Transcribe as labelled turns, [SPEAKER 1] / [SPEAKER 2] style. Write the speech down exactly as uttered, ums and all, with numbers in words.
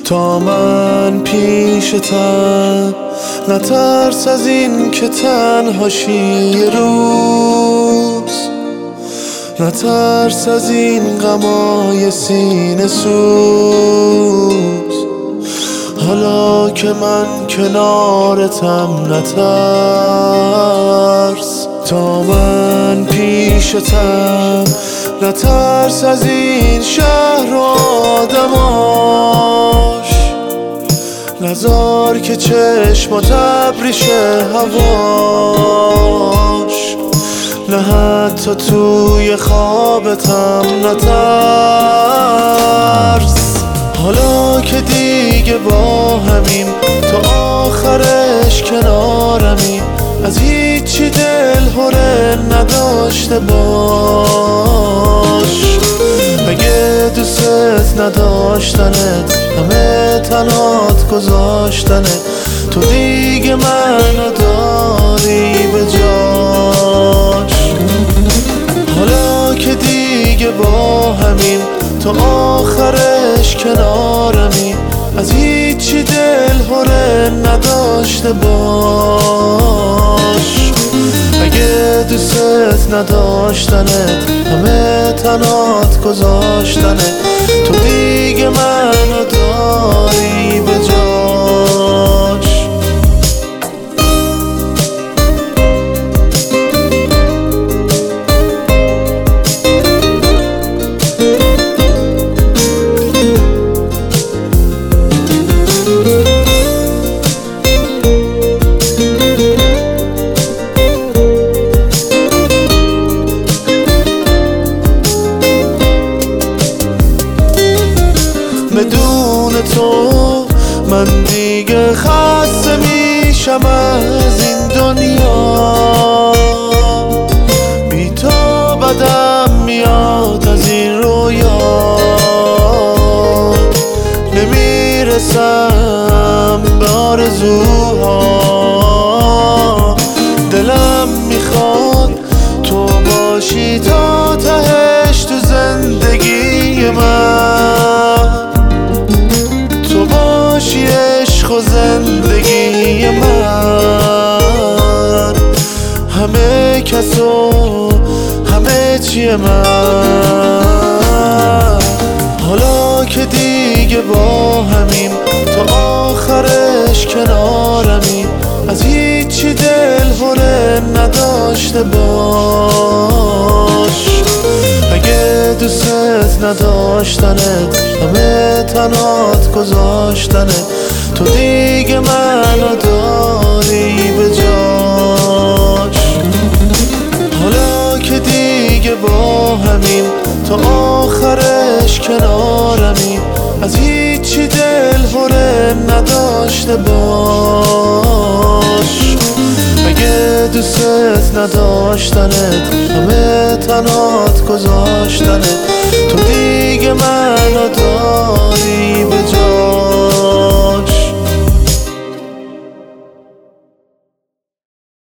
[SPEAKER 1] تا من پیشتم، نترس از این که تنهاشی یه روز، نترس از این غمای سینه سوز. حالا که من کنارتم نترس، تا من پیشتم، نترس از این شهر و آدماش، نزار که چشمات ابریشه هواش، نه حتی توی خوابتم نترس. حالا که دیگه با همیم تا آخرش کنارمی، از هیچی دل هره نداشته باش. اگه دوست نداشتنت همه تنهات گذاشتنه، تو دیگه منو داری به جاش. حالا که دیگه با همیم تا آخرش کنارمی، از هیچی دل هره نداشته باش. اگه دوست نداشتنت همه تنهات گذاشتنه، تو دیگه منو داری به جاش. بدون تو من دیگه خسته میشم از این دنیا، بی تو بدم میاد از این رویا، نمیرسم به آرزوها. دلم میخواد تو باشی تا تهش تو زندگی من، تو باشی عشق و زندگی من، همه کس و همه چی من. حالا که دیگه با همیم تا آخرش کنارمی، از هیچی دل هره نداشته باش. اگه دوست نداشتنت همه تنهات گذاشتنه، تو دیگه منو داری به جاش. حالا که دیگه با همیم تا آخرش کنارمی، از هیچی دل هره نداشته باش. اگه دوست نداشتنت همه تنهات گذاشتنه، تو دیگه من